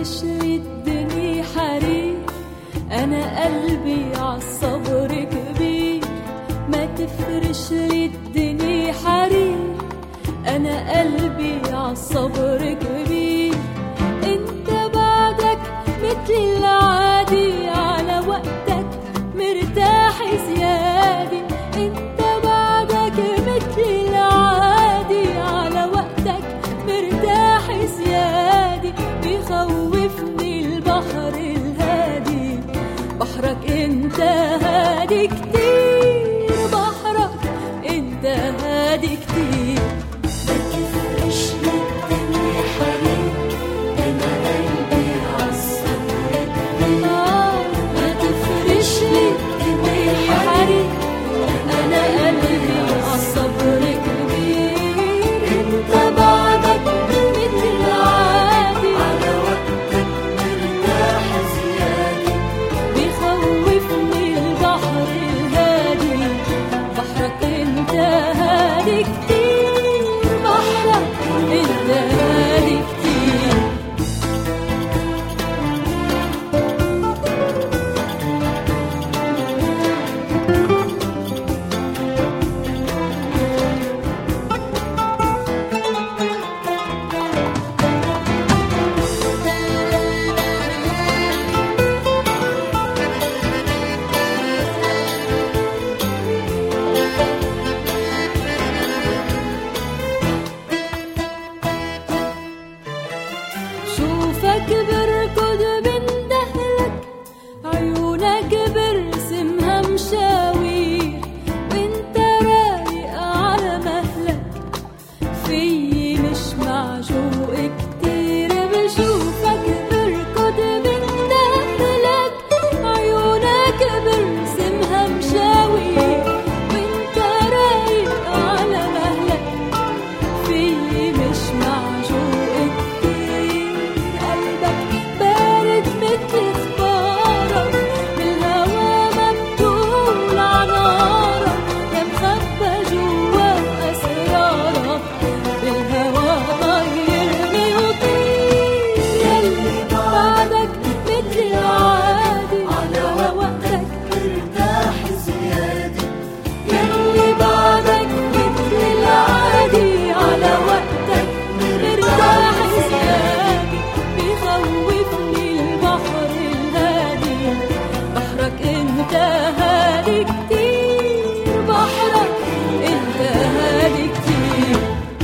تفرش لي الدنيا حرير، أنا قلبي عالصبر كبير. ما تفرش لي الدنيا حرير، أنا قلبي عالصبر كبير. انت بعدك مثل العادي، على وقتك مرتاح زيادة. انت بعدك مثل العادي، على وقتك مرتاح زيادة. بيخوفني البحر الهادي، بحرك انت هادي كتير، بحرك انت هادي كتير. ما تفرش لي الدنيا حرير، أنا قلبي عالصبر كبير. ما تفرش لي الدنيا حرير، أنا قلبي عالصبر كبير. انت بعدك مثل العادي، على وقتك مرتاح زيادة. بيخوفني البحر الهادي، بحرك انت هادي كتير، بحرك انت هادي كتير. شوفك بركض بندهلك، عيونك برسمها مشاوير، وانت رايق على مهلك. فيي مش معجوق كتير، بشوفك بركض بندهلك، عيونك برسمها مشاوير، وانت رايق على مهلك. فيي مش معجوق كتير، قلبك بارد مثل اخبارك، بالهوا مبتول عنارك. يا مخبى جوا اسرارك، بالهوا طيرني وطير. يلي بعدك مثل العادي، على وقتك مرتاح زيادة. يلي بعدك مثل العادي، على وقتك مرتاح زيادة. بيخوفني البحر الهادي، بحرك انت هادي كتير، بحرك انت هادي كتير.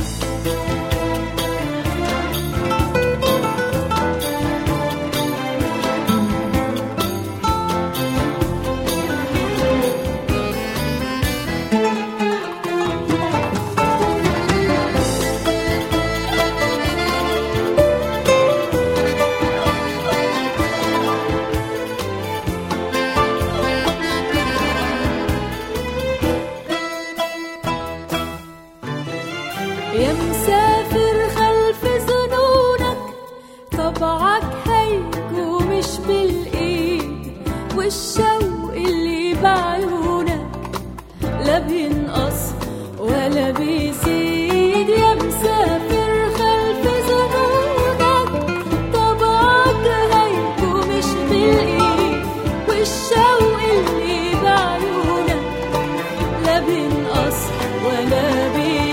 يا مسافر خلف ظنونك، طبعك هيكو مش بالايد، والشوق اللي بعيونك لا بينقص ولا بيزيد. يا مسافر خلف ظنونك، طبعك هيكو مش بالايد، والشوق اللي بعيونك لا بينقص ولا بيزيد.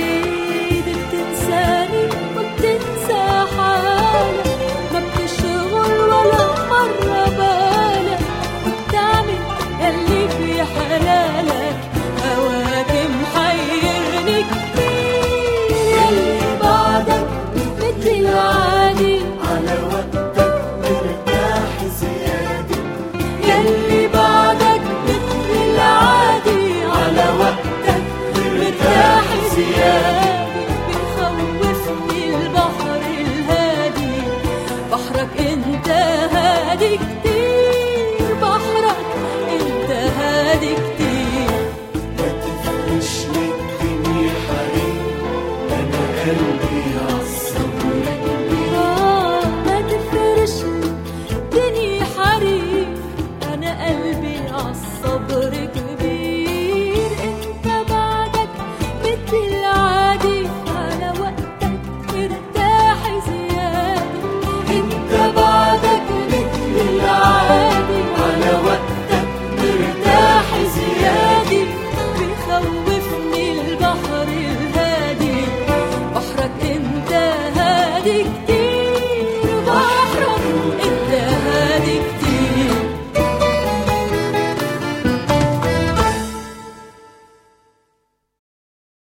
بتنساني وبتنسى حالك، ما بتشغل ولا مرة بالك، وبتعمل يلي في حلالك. هواك محيرني كتير، يلي بعدك مثل العادي، على وقتك مرتاح زيادة. يلي بعدك مثل العادي، على وقتك مرتاح زيادة. بيخوفني البحر الهادي، بحرك انت هادي كتير، بحرك انت هادي كتير. ما تفرش لي الدنيا حرير، أنا قلبي